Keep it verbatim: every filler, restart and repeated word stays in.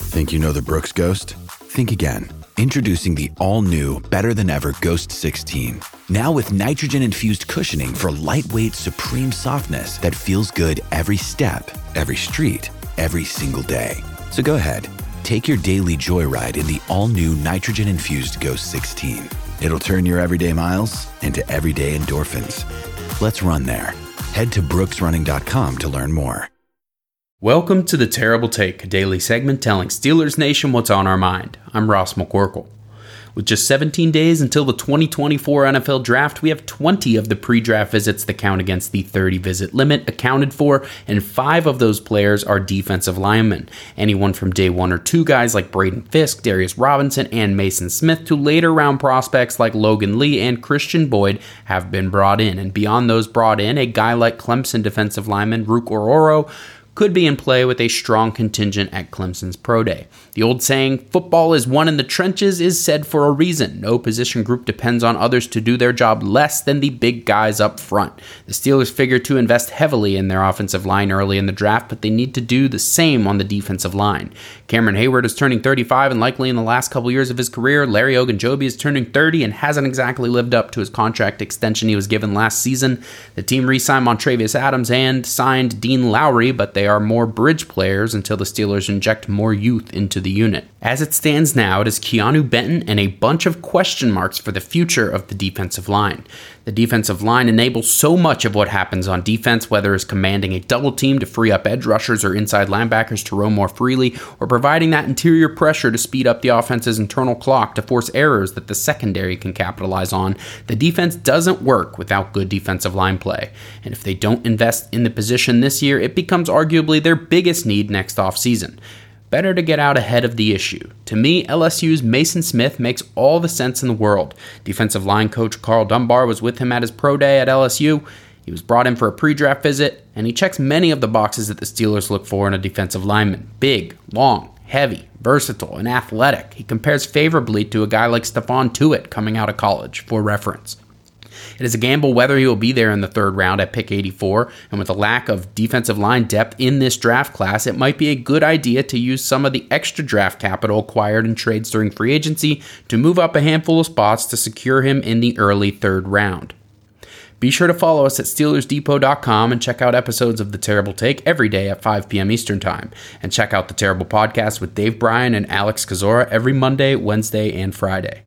Think you know the Brooks Ghost? Think again. Introducing the all-new, better-than-ever Ghost sixteen. Now with nitrogen-infused cushioning for lightweight, supreme softness that feels good every step, every street, every single day. So go ahead, take your daily joyride in the all-new nitrogen-infused Ghost sixteen. It'll turn your everyday miles into everyday endorphins. Let's run there. Head to brooks running dot com to learn more. Welcome to The Terrible Take, a daily segment telling Steelers Nation what's on our mind. I'm Ross McCorkle. With just seventeen days until the twenty twenty-four N F L Draft, we have twenty of the pre-draft visits that count against the thirty-visit limit accounted for, and five of those players are defensive linemen. Anyone from day one or two guys like Braden Fisk, Darius Robinson, and Mason Smith to later round prospects like Logan Lee and Christian Boyd have been brought in. And beyond those brought in, a guy like Clemson defensive lineman Ruke Orhoro could be in play with a strong contingent at Clemson's Pro Day. The old saying, football is won in the trenches, is said for a reason. No position group depends on others to do their job less than the big guys up front. The Steelers figure to invest heavily in their offensive line early in the draft, but they need to do the same on the defensive line. Cameron Hayward is turning thirty-five, and likely in the last couple years of his career, Larry Ogunjobi is turning thirty and hasn't exactly lived up to his contract extension he was given last season. The team re-signed Montravius Adams and signed Dean Lowry, but they are more bridge players until the Steelers inject more youth into the unit. As it stands now, it is Keanu Benton and a bunch of question marks for the future of the defensive line. The defensive line enables so much of what happens on defense, whether it's commanding a double team to free up edge rushers or inside linebackers to roam more freely, or providing that interior pressure to speed up the offense's internal clock to force errors that the secondary can capitalize on. The defense doesn't work without good defensive line play. And if they don't invest in the position this year, it becomes arguably their biggest need next offseason. Better to get out ahead of the issue. To me, L S U's Mason Smith makes all the sense in the world. Defensive line coach Carl Dunbar was with him at his pro day at L S U. He was brought in for a pre-draft visit, and he checks many of the boxes that the Steelers look for in a defensive lineman. Big, long, heavy, versatile, and athletic. He compares favorably to a guy like Stephon Tuitt coming out of college, for reference. It is a gamble whether he will be there in the third round at pick eighty-four, and with a lack of defensive line depth in this draft class, it might be a good idea to use some of the extra draft capital acquired in trades during free agency to move up a handful of spots to secure him in the early third round. Be sure to follow us at Steelers Depot dot com and check out episodes of The Terrible Take every day at five p.m. Eastern Time. And check out The Terrible Podcast with Dave Bryan and Alex Kozora every Monday, Wednesday, and Friday.